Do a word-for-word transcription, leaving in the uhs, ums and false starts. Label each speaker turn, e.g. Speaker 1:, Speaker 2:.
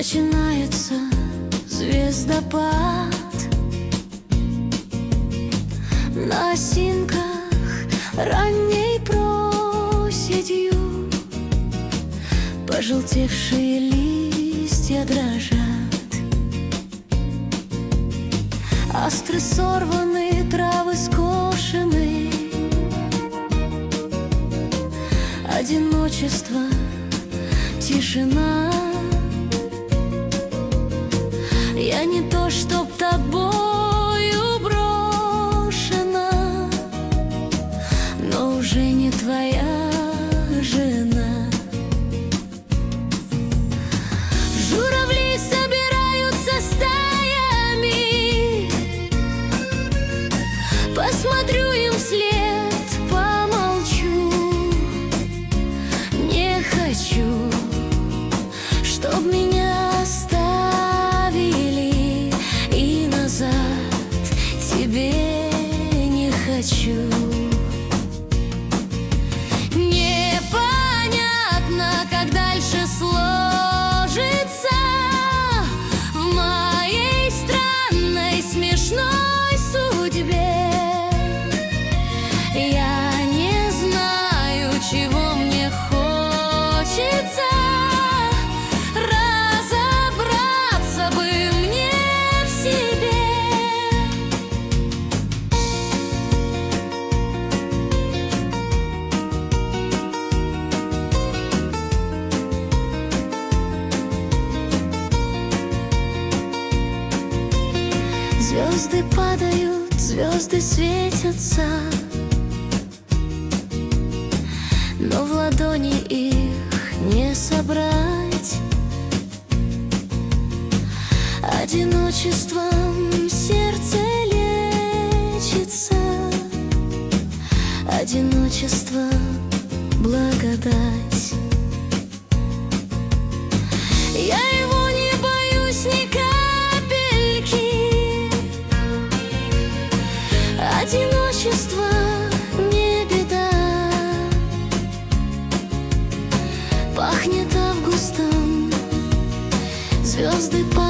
Speaker 1: Начинается звездопад. На осинках ранней проседью пожелтевшие листья дрожат. Астры сорваны, травы скошены. Одиночество, тишина. Я не то, чтоб тобою брошена, но уже не твоя жена. Журавли собираются стаями. Посмотрю им вслед, помолчу. Не хочу, чтоб меня оставили, и назад тебе не хочу. Непонятно, как дальше сложится в моей странной смешной судьбе. Я не знаю, чего мне хочется. Разобраться бы мне в себе. Звезды падают, звезды светятся, но в ладони их не собрать. Одиночеством сердце лечится, одиночество — благодать. Я его не боюсь ни капельки. Одиночество не беда. Пахнет августом, звезды падают.